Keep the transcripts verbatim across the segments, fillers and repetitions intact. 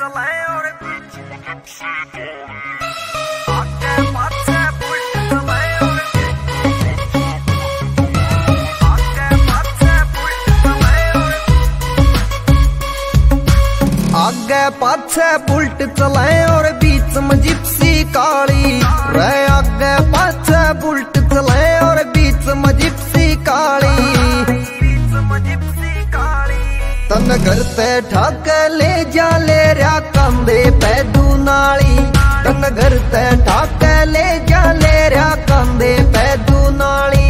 चलाए और आगे पाछे बुलेट चलाए और आगे पाछे बुलेट चलाए और आगे पाछे बुलेट चलाए और बीच में जिप्सी काली रे। आगे पाछे बुलेट चलाए और बीच में जिप्सी काली तन घर ते ठाक ले जा ले रहा कंधे पे दूनाली। तन घर ते ठाक ले जा ले रहा कंधे पे दूनाली।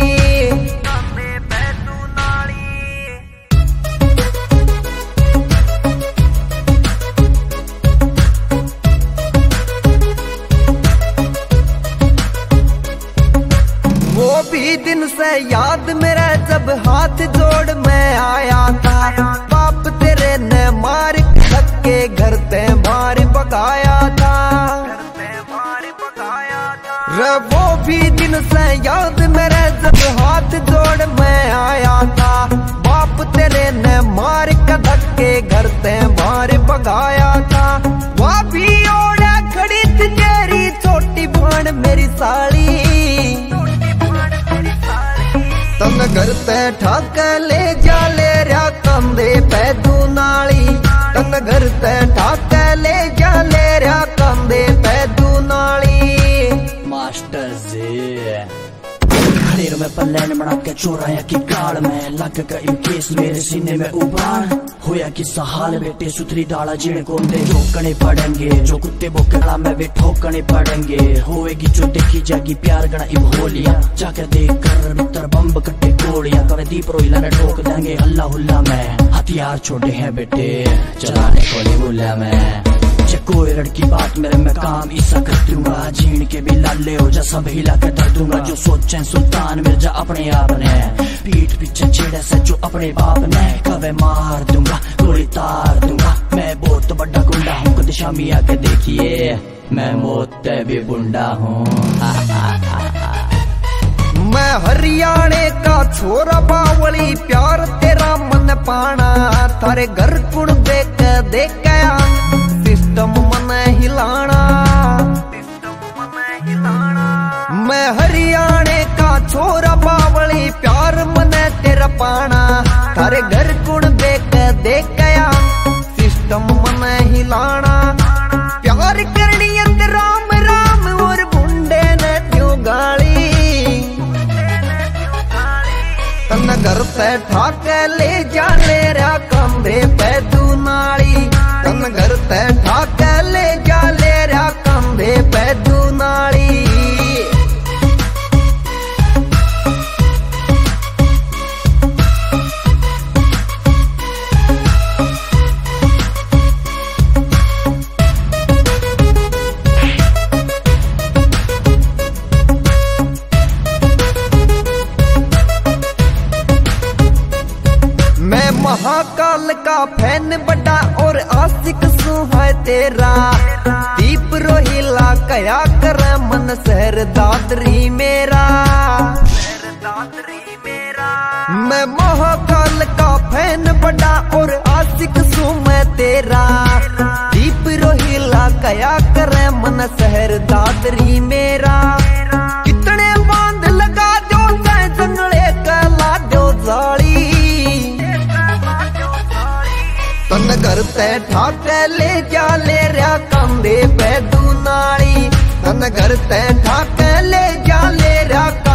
वो भी दिन से याद मेरा जब हाथ जोड़ मैं आया था। बाप तेरे ने मार के घर ते मार पकाया था। रे वो भी दिन से याद मेरे जब हाथ जोड़ मैं आया था। बाप तेरे ने मार के घर ते मार पकाया था। वह भी ओढ़ा खड़ी थी तेरी छोटी बहन मेरी साली। तन घर ते ठाक ले जा ले रहा कंधे पे दूनाली। तन घर ते ठाक ले जा ले रहा कंधे पे दूनाली। मास्टर जी खड़ेर में पल्लेन बना के चोराया की काल में लग गई केस मेरे सीने में उबाल। होया किस्सा हाल बेटे सुथरी डाला जिन को दे ठोकने पड़ेंगे। जो कुत्ते बोकड़ा में भी ठोकने पड़ेंगे। होएगी जो देखी जाएगी प्यार गणा इब होलिया। जाकर देख कर मित्र बम्ब कट्टे गोलियां करे दीप रोइला ने ठोक देंगे अल्लाह हुल्ला में। हथियार छोटे हैं बेटे चलाने को नहीं भूला मैं। कोई लड़की बात मेरे में काम ईसा कर दूंगा। जीण के भी लाले हो जा सब हिला के धर दूंगा। जो सोचे सुल्तान मिर्जा अपने आप ने पीठ पीछे छेड़े से जो अपने बाप ने कवे मार दूंगा गोली तार दूंगा। मैं बहुत बड़ा गुंडा हूँ कद शामी आके देखिए मैं मौत भी बुंडा हूँ। मैं हरियाणे का छोरा बावली प्यार तेरा मन पाना। थारे घर कुण देख देख सिस्टम मन हिलाना। मैं हरियाणे का छोरा बावली प्यार मन तेरा पाना। थारे घर कुण देख देख सिस्टम मन हिलाना। प्यार करनी राम राम और बुंडे ने क्यों गाली। तन घर से ठाक ले जा ले रहा कंधे पे दूनाली। तन घर से ठाक ले जा ले रहा कंधे पे दूनाली। मैं महाकाल का फैन बड़ा और आशिक सू है तेरा। दीप रोहिला कया कर मन शहर दादरी मेरा। मैं महाकाल का फैन बड़ा और आशिक सू मैं तेरा। दीप रोहिला कया कर मन शहर दादरी मेरा। कितने बांध लगा दो चाहे जंगले कला दो जाली। तन घर ते ठाक ले जा ले रहा कंधे पे दूनाली। तन घर ते ठाक ले जा ले रहा